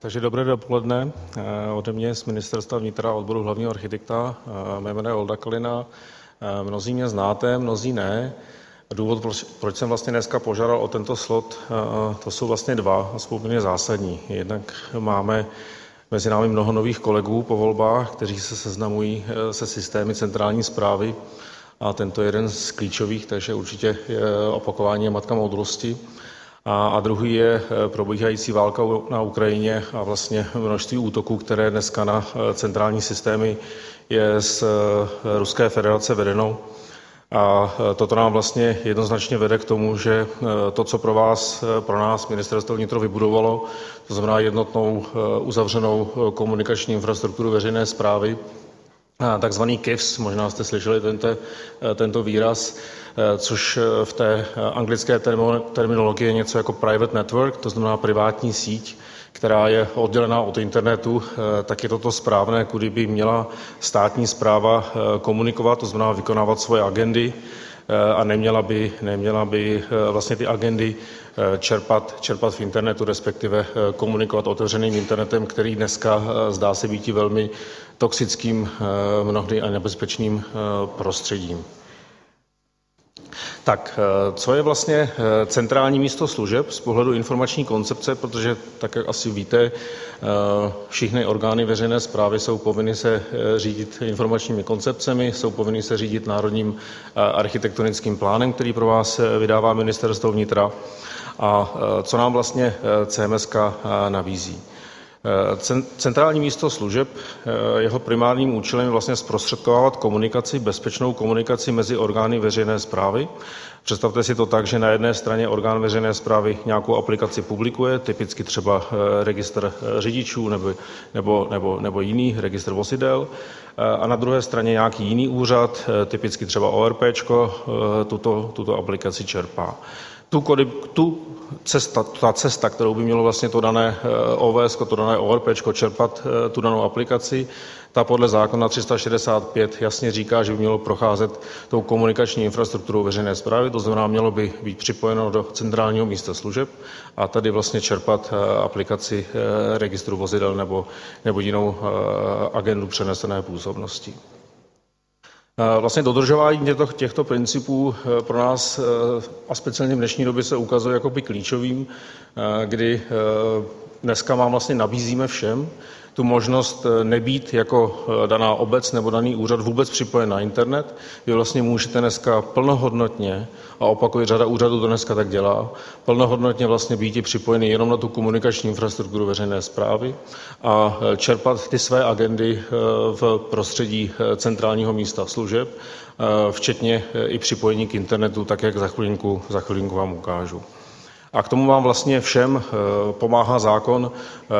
Takže dobré dopoledne ode mě z Ministerstva vnitra odboru hlavního architekta. Mé jméno je Olda Kalina. Mnozí mě znáte, mnozí ne. Důvod, proč jsem vlastně dneska požádal o tento slot, to jsou vlastně dva a jsou poměrně zásadní. Jednak máme mezi námi mnoho nových kolegů po volbách, kteří se seznamují se systémy centrální správy a tento je jeden z klíčových, takže určitě opakování je matka moudrosti. A druhý je probíhající válka na Ukrajině a vlastně množství útoků, které dneska na centrální systémy je z Ruské federace vedeno. A toto nám vlastně jednoznačně vede k tomu, že to, co pro nás Ministerstvo vnitra vybudovalo, to znamená jednotnou uzavřenou komunikační infrastrukturu veřejné správy, takzvaný KIFS, možná jste slyšeli tento výraz, což v té anglické terminologii je něco jako private network, to znamená privátní síť, která je oddělená od internetu, tak je toto správné, kudy by měla státní správa komunikovat, to znamená vykonávat svoje agendy a neměla by vlastně ty agendy čerpat v internetu, respektive komunikovat otevřeným internetem, který dneska zdá se být velmi toxickým, mnohdy a nebezpečným prostředím. Tak, co je vlastně centrální místo služeb z pohledu informační koncepce, protože tak, jak asi víte, všechny orgány veřejné správy jsou povinny se řídit informačními koncepcemi, jsou povinny se řídit národním architektonickým plánem, který pro vás vydává Ministerstvo vnitra. A co nám vlastně CMS nabízí? Centrální místo služeb, jeho primárním účelem je vlastně zprostředkovávat komunikaci, bezpečnou komunikaci mezi orgány veřejné správy. Představte si to tak, že na jedné straně orgán veřejné správy nějakou aplikaci publikuje, typicky třeba registr řidičů nebo jiný registr vozidel, a na druhé straně nějaký jiný úřad, typicky třeba ORPčko, tuto aplikaci čerpá. Ta cesta, kterou by mělo vlastně to dané OVS, to dané ORPčko čerpat tu danou aplikaci, ta podle zákona 365 jasně říká, že by mělo procházet tou komunikační infrastrukturou veřejné správy, to znamená, mělo by být připojeno do centrálního místa služeb a tady vlastně čerpat aplikaci registru vozidel nebo jinou agendu přenesené působnosti. Vlastně dodržování těchto principů pro nás a speciálně v dnešní době se ukazuje jako by klíčovým, kdy dneska vlastně nabízíme všem tu možnost nebýt jako daná obec nebo daný úřad vůbec připojen na internet. Vy vlastně můžete dneska plnohodnotně, a opakuju, řada úřadů to dneska tak dělá, plnohodnotně vlastně být připojený jenom na tu komunikační infrastrukturu veřejné správy a čerpat ty své agendy v prostředí centrálního místa služeb, včetně i připojení k internetu, tak jak za chvilinku vám ukážu. A k tomu vám vlastně všem pomáhá zákon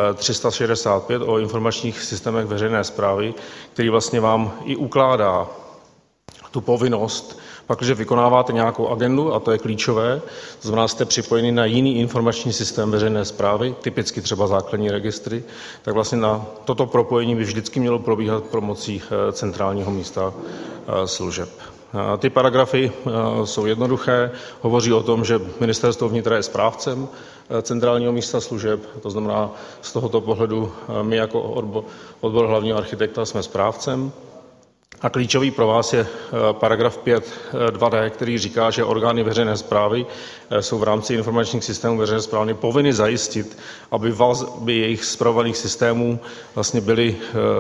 365 o informačních systémech veřejné správy, který vlastně vám i ukládá tu povinnost, pakliže vykonáváte nějakou agendu, a to je klíčové, to znamená, jste připojeni na jiný informační systém veřejné správy, typicky třeba základní registry, tak vlastně na toto propojení by vždycky mělo probíhat pomocí centrálního místa služeb. Ty paragrafy jsou jednoduché, hovoří o tom, že Ministerstvo vnitra je správcem centrálního místa služeb, to znamená, z tohoto pohledu my jako odbor hlavního architekta jsme správcem. A klíčový pro vás je paragraf 5.2d, který říká, že orgány veřejné správy jsou v rámci informačních systémů veřejné správy povinny zajistit, aby jejich spravovaných systémů vlastně byly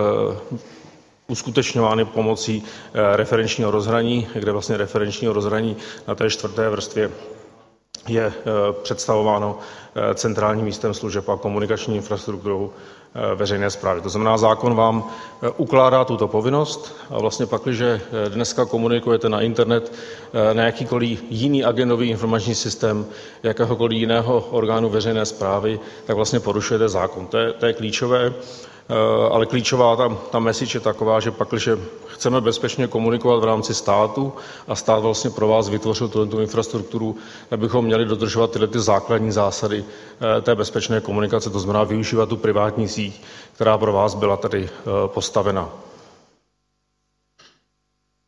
uskutečňovány pomocí referenčního rozhraní, kde vlastně referenčního rozhraní na té 4. vrstvě je představováno centrálním místem služeb a komunikační infrastrukturou veřejné správy. To znamená, zákon vám ukládá tuto povinnost a vlastně pakliže dneska komunikujete na internet na jakýkoliv jiný agendový informační systém jakéhokoliv jiného orgánu veřejné správy, tak vlastně porušujete zákon. To je klíčové. Ale klíčová ta message je taková, že pakliže chceme bezpečně komunikovat v rámci státu a stát vlastně pro vás vytvořil tu infrastrukturu, tak bychom měli dodržovat tyhle základní zásady té bezpečné komunikace, to znamená využívat tu privátní síť, která pro vás byla tady postavena.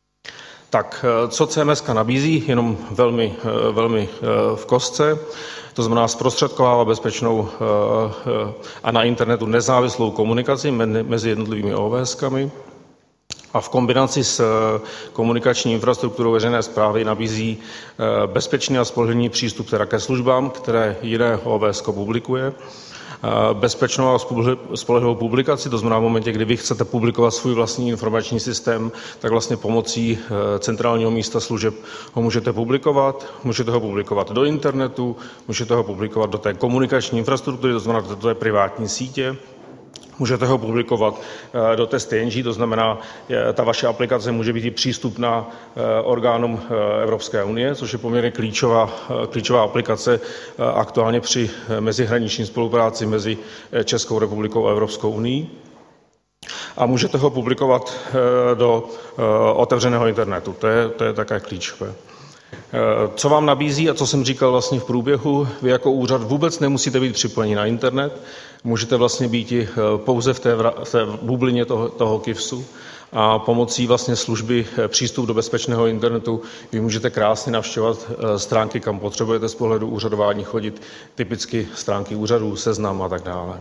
Tak, co CMS nabízí, jenom velmi v kostce. To znamená zprostředkovává bezpečnou a na internetu nezávislou komunikaci mezi jednotlivými OVSkami a v kombinaci s komunikační infrastrukturou veřejné správy nabízí bezpečný a spolehlivý přístup teda ke službám, které jiné OVSko publikuje, bezpečnou a spolehlivou publikaci, to znamená v momentě, kdy vy chcete publikovat svůj vlastní informační systém, tak vlastně pomocí centrálního místa služeb ho můžete ho publikovat do internetu, můžete ho publikovat do té komunikační infrastruktury, to znamená do té privátní sítě, můžete ho publikovat do té STNG, to znamená, ta vaše aplikace může být i přístupná orgánům Evropské unie, což je poměrně klíčová aplikace aktuálně při mezihraniční spolupráci mezi Českou republikou a Evropskou unií. A můžete ho publikovat do otevřeného internetu, to je také klíčové. Co vám nabízí a co jsem říkal vlastně v průběhu, vy jako úřad vůbec nemusíte být připojeni na internet, můžete vlastně být i pouze v té bublině toho KIVSu a pomocí vlastně služby přístup do bezpečného internetu vy můžete krásně navštěvovat stránky, kam potřebujete z pohledu úřadování chodit, typicky stránky úřadů, seznam a tak dále.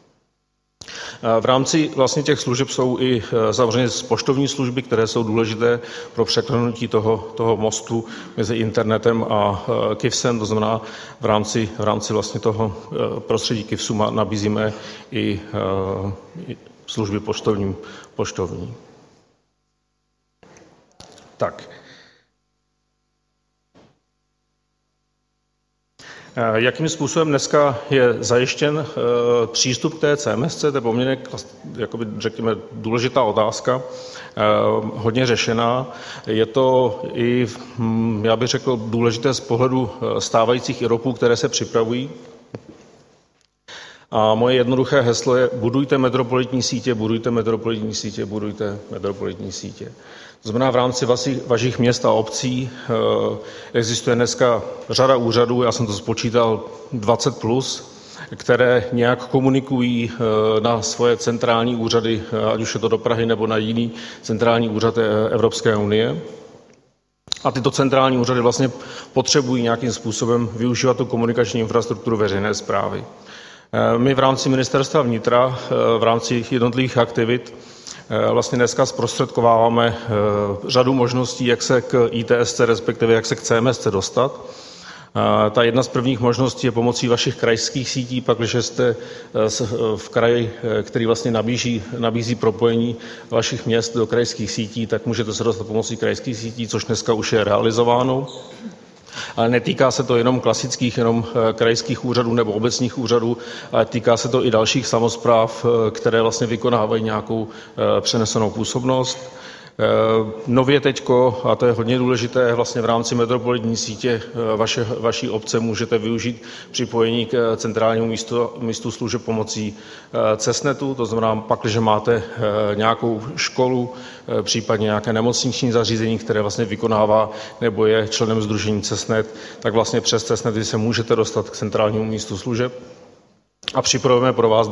V rámci vlastně těch služeb jsou i samozřejmě poštovní služby, které jsou důležité pro překlenutí toho mostu mezi internetem a KIVSem, to znamená v rámci vlastně toho prostředí KIVSu nabízíme i služby poštovní. Tak. Jakým způsobem dneska je zajištěn přístup k té CMS? To je poměrně, jakoby, řekněme, důležitá otázka, hodně řešená. Je to i, já bych řekl, důležité z pohledu stávajících IROPů, které se připravují. A moje jednoduché heslo je budujte metropolitní sítě, budujte metropolitní sítě, budujte metropolitní sítě. To znamená, v rámci vašich měst a obcí existuje dneska řada úřadů, já jsem to spočítal 20+, které nějak komunikují na svoje centrální úřady, ať už je to do Prahy nebo na jiný centrální úřad Evropské unie. A tyto centrální úřady vlastně potřebují nějakým způsobem využívat tu komunikační infrastrukturu veřejné správy. My v rámci Ministerstva vnitra, v rámci jednotlivých aktivit, vlastně dneska zprostředkováváme řadu možností, jak se k ITSC, respektive jak se k CMSC dostat. Ta jedna z prvních možností je pomocí vašich krajských sítí, pak když jste v kraji, který vlastně nabízí propojení vašich měst do krajských sítí, tak můžete se dostat pomocí krajských sítí, což dneska už je realizováno. Ale netýká se to jenom klasických, jenom krajských úřadů nebo obecních úřadů, ale týká se to i dalších samospráv, které vlastně vykonávají nějakou přenesenou působnost. Nově teďko, a to je hodně důležité, vlastně v rámci metropolitní sítě vaší obce můžete využít připojení k centrálnímu místu služeb pomocí CESNETu, to znamená pak, když máte nějakou školu, případně nějaké nemocniční zařízení, které vlastně vykonává nebo je členem sdružení CESNET, tak vlastně přes CESNET vy se můžete dostat k centrálnímu místu služeb. A připravujeme pro vás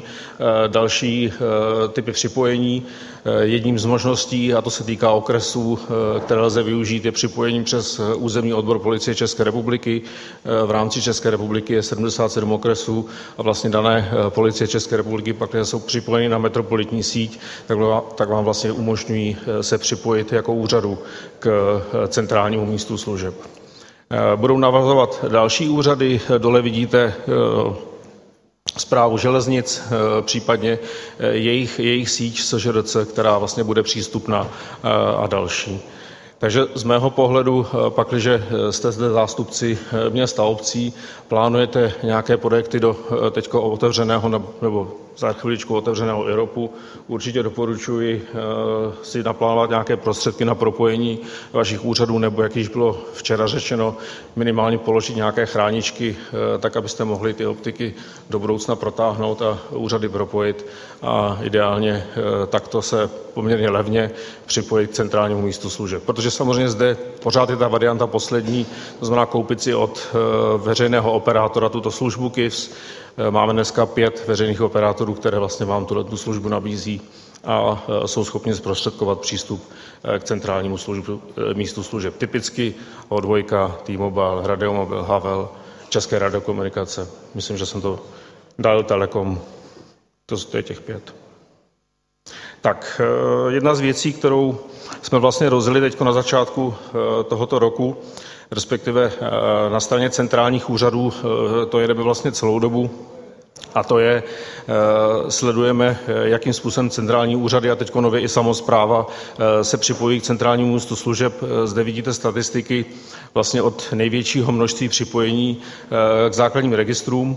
další typy připojení. Jedním z možností, a to se týká okresů, které lze využít, je připojení přes územní odbor Policie České republiky. V rámci České republiky je 77 okresů a vlastně dané Policie České republiky pak jsou připojeny na metropolitní síť, tak vám vlastně umožňují se připojit jako úřadu k centrálnímu místu služeb. Budou navazovat další úřady, dole vidíte Správu železnic, případně jejich síť SŽDC, která vlastně bude přístupná a další. Takže z mého pohledu, pakliže jste zde zástupci měst a obcí, plánujete nějaké projekty do teďko otevřeného nebo za chviličku otevřeného IROPu, určitě doporučuji si naplánovat nějaké prostředky na propojení vašich úřadů, nebo jak již bylo včera řečeno, minimálně položit nějaké chráničky, tak abyste mohli ty optiky do budoucna protáhnout a úřady propojit a ideálně takto se poměrně levně připojit k centrálnímu místu služeb. Protože samozřejmě zde pořád je ta varianta poslední, to znamená koupit si od veřejného operátora tuto službu KIVS. Máme dneska 5 veřejných operátorů, které vlastně vám tu službu nabízí a jsou schopni zprostředkovat přístup k centrálnímu místu služeb. Typicky O2, T-Mobile, Radiomobil, Havel, České radiokomunikace. Myslím, že jsem to dal Telekom. To je těch 5. Tak jedna z věcí, kterou jsme vlastně rozjeli teď na začátku tohoto roku, respektive na straně centrálních úřadů, to jedeme vlastně celou dobu, a to je, sledujeme, jakým způsobem centrální úřady a teď nově i samospráva se připojí k centrálnímu místu služeb. Zde vidíte statistiky vlastně od největšího množství připojení k základním registrům.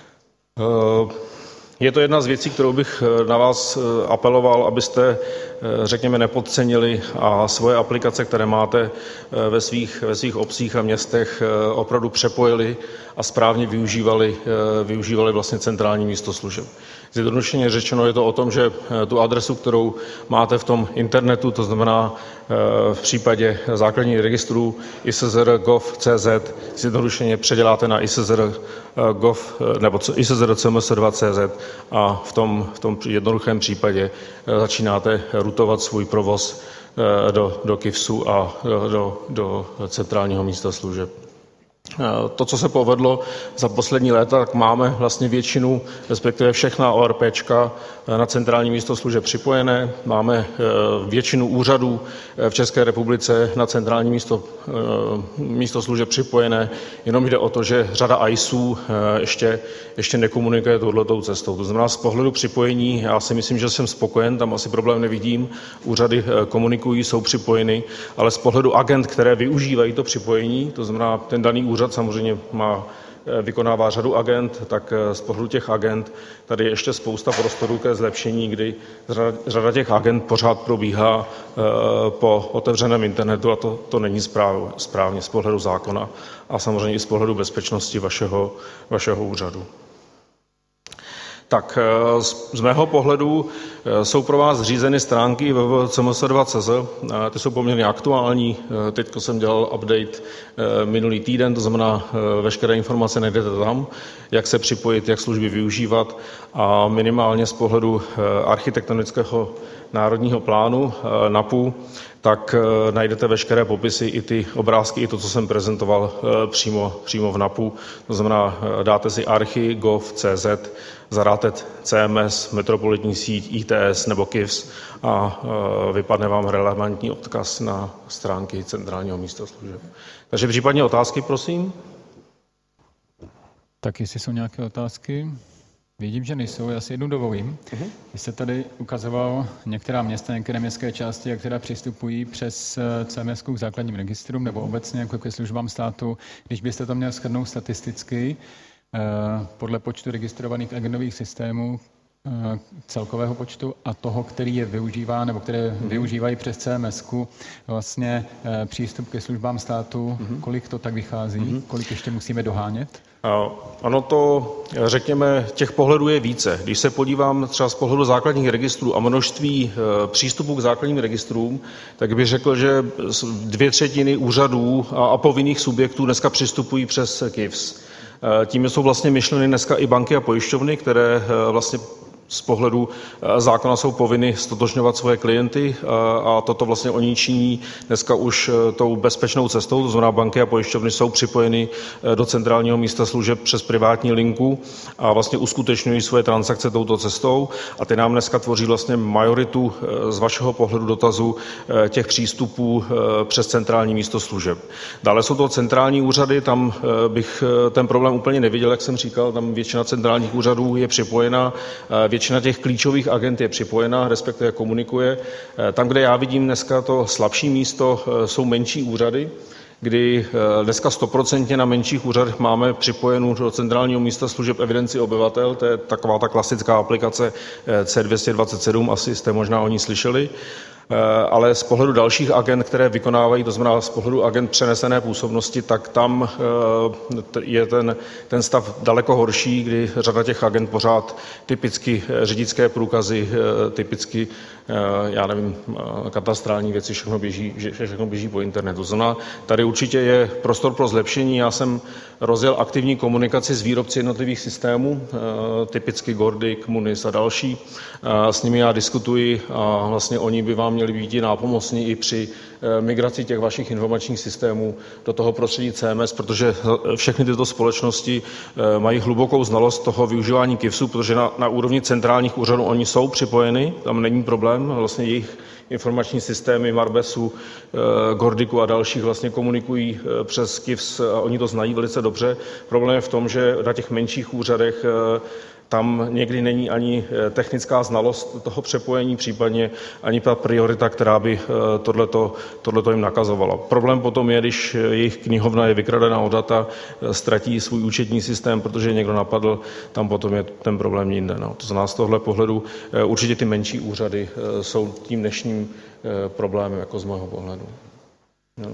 Je to jedna z věcí, kterou bych na vás apeloval, abyste, řekněme, nepodcenili a svoje aplikace, které máte ve svých obcích a městech, opravdu přepojili a správně využívali vlastně centrální místo služeb. Zjednodušeně řečeno je to o tom, že tu adresu, kterou máte v tom internetu, to znamená v případě základních registrů ISZR.gov.cz, zjednodušeně předěláte na ISZR.gov nebo ISZR.cms2.cz a v tom jednoduchém případě začínáte routovat svůj provoz do KIFSu a do centrálního místa služeb. To, co se povedlo za poslední léta, tak máme vlastně většinu, respektive všechna ORPčka na centrální místo služeb připojené. Máme většinu úřadů v České republice na centrální místo služeb připojené. Jenom jde o to, že řada ISů ještě nekomunikuje touhletou cestou. To znamená, z pohledu připojení, já si myslím, že jsem spokojen, tam asi problém nevidím. Úřady komunikují, jsou připojeny, ale z pohledu agent, které využívají to připojení, to znamená, ten daný úřad samozřejmě vykonává řadu agent, tak z pohledu těch agent tady je ještě spousta prostorů ke zlepšení, kdy řada těch agent pořád probíhá po otevřeném internetu a to není správně z pohledu zákona a samozřejmě i z pohledu bezpečnosti vašeho úřadu. Tak z mého pohledu jsou pro vás zřízeny stránky www.cms2.cz. Ty jsou poměrně aktuální. Teď jsem dělal update minulý týden, to znamená, veškeré informace najdete tam, jak se připojit, jak služby využívat a minimálně z pohledu architektonického národního plánu NAPu, tak najdete veškeré popisy, i ty obrázky, i to, co jsem prezentoval přímo v NAPu. To znamená, dáte si archi.gov.cz, zadáte CMS, metropolitní síť, ITS nebo KIFS a vypadne vám relevantní odkaz na stránky centrálního místa služeb. Takže případně otázky, prosím. Tak jestli jsou nějaké otázky? Vidím, že nejsou, já si jednu dovolím. Vy jste tady ukazoval některá města, některé městské části, které přistupují přes CMS k základním registrům nebo obecně jako ke službám státu. Když byste to měl shrnout statisticky, podle počtu registrovaných agendových systémů, celkového počtu a toho, který je využívá nebo které využívají přes CMS-ku vlastně přístup ke službám státu, kolik to tak vychází, kolik ještě musíme dohánět? Ano, to řekněme, těch pohledů je více. Když se podívám třeba z pohledu základních registrů a množství přístupů k základním registrům, tak bych řekl, že 2/3 úřadů a povinných subjektů dneska přistupují přes KIFS. Tím jsou vlastně myšleny dneska i banky a pojišťovny, které vlastně z pohledu zákona jsou povinny stotožňovat svoje klienty a toto vlastně oni činí dneska už tou bezpečnou cestou, to znamená banky a pojišťovny jsou připojeny do centrálního místa služeb přes privátní linku a vlastně uskutečňují svoje transakce touto cestou a ty nám dneska tvoří vlastně majoritu z vašeho pohledu dotazu těch přístupů přes centrální místo služeb. Dále jsou to centrální úřady, tam bych ten problém úplně neviděl, jak jsem říkal, tam většina centrálních úřadů je připojena, většina těch klíčových agent je připojena, respektive komunikuje. Tam, kde já vidím dneska to slabší místo, jsou menší úřady, kdy dneska 100% na menších úřadech máme připojenou do centrálního místa služeb evidenci obyvatel, to je taková ta klasická aplikace C227, asi jste možná o ní slyšeli. Ale z pohledu dalších agent, které vykonávají, to znamená z pohledu agent přenesené působnosti, tak tam je ten stav daleko horší, kdy řada těch agent pořád typicky řidičské průkazy, typicky, já nevím, katastrální věci, všechno běží po internetu. To znamená, tady určitě je prostor pro zlepšení. Já jsem rozjel aktivní komunikaci s výrobci jednotlivých systémů, typicky Gordic, Munis a další. S nimi já diskutuji a vlastně oni by vám měli být nápomocní i při migraci těch vašich informačních systémů do toho prostředí CMS, protože všechny tyto společnosti mají hlubokou znalost toho využívání KIVSu, protože na úrovni centrálních úřadů oni jsou připojeny, tam není problém, vlastně jejich informační systémy Marbesu, Gordiku a dalších vlastně komunikují přes KIVS a oni to znají velice dobře. Problém je v tom, že na těch menších úřadech tam někdy není ani technická znalost toho přepojení, případně ani ta priorita, která by tohleto jim nakazovala. Problém potom je, když jejich knihovna je vykradena o data, ztratí svůj účetní systém, protože někdo napadl, tam potom je ten problém jinde. No. To znamená, z tohle pohledu určitě ty menší úřady jsou tím dnešním problémem, jako z mého pohledu. No.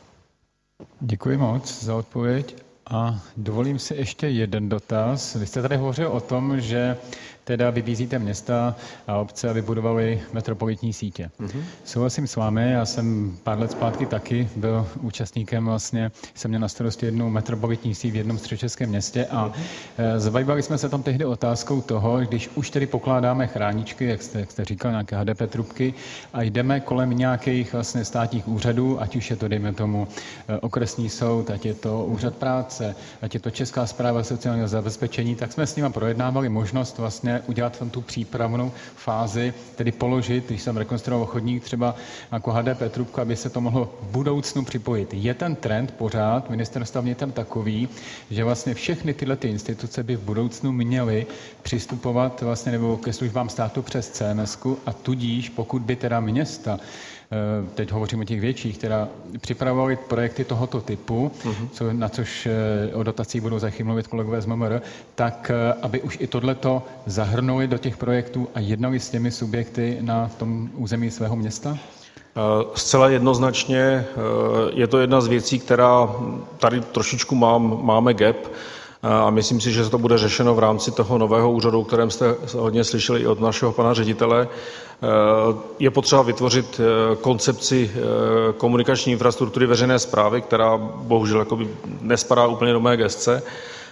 Děkuji moc za odpověď. A dovolím si ještě jeden dotaz. Vy jste tady hovořil o tom, že teda vybízíte města a obce, aby budovaly metropolitní sítě. Souhlasím s vámi, já jsem pár let zpátky taky byl účastníkem, vlastně jsem měl na starosti jednu metropolitní síť v jednom středočeském městě a zabývali jsme se tam tehdy otázkou toho, když už tedy pokládáme chráničky, jak jste říkal, nějaké HDP trubky a jdeme kolem nějakých vlastně státních úřadů, ať už je to, dejme tomu, okresní soud, ať je to úřad práce, ať je to Česká správa sociálního zabezpečení, tak jsme s nimi projednávali možnost vlastně udělat tam tu přípravnou fázi, tedy položit, když jsem rekonstruoval chodník, třeba jako HDP trubku, aby se to mohlo v budoucnu připojit. Je ten trend pořád ministerstva vnitra takový, že vlastně všechny tyhle ty instituce by v budoucnu měly přistupovat vlastně nebo ke službám státu přes CMS-ku a tudíž, pokud by teda města, teď hovořím o těch větších, která připravovali projekty tohoto typu, na což o dotacích budou za chvíli mluvit kolegové z MMR, tak aby už i tohleto zahrnuli do těch projektů a jednali s těmi subjekty na tom území svého města? Zcela jednoznačně je to jedna z věcí, která tady trošičku máme gap, a myslím si, že to bude řešeno v rámci toho nového úřadu, o kterém jste hodně slyšeli i od našeho pana ředitele. Je potřeba vytvořit koncepci komunikační infrastruktury veřejné správy, která bohužel nespadá úplně do mé gesce,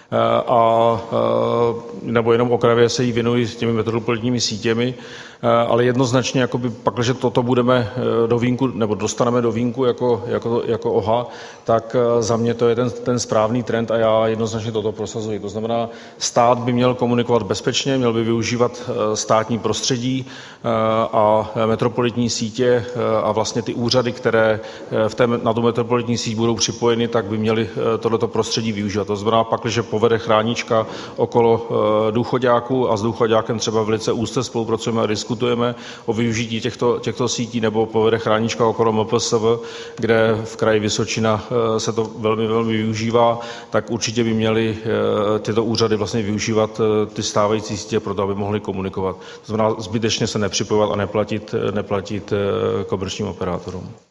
nebo jenom okrajově se jí věnují s těmi metropolitními sítěmi, ale jednoznačně pakliže toto budeme do vínku, nebo dostaneme do vínku jako OHA, tak za mě to je ten správný trend a já jednoznačně toto prosazuji. To znamená, stát by měl komunikovat bezpečně, měl by využívat státní prostředí a metropolitní sítě a vlastně ty úřady, které na tu metropolitní síť budou připojeny, tak by měly tohleto prostředí využívat. To znamená, pakliže povede chránička okolo důchoďáků a s důchoďákem třeba velice úzce spolupracujeme a diskutujeme o využití těchto sítí, nebo povede chránička okolo MPSV, kde v kraji Vysočina se to velmi, velmi využívá, tak určitě by měly tyto úřady vlastně využívat ty stávající sítě proto, aby mohly komunikovat. To znamená zbytečně se nepřipojovat a neplatit komerčním operátorům.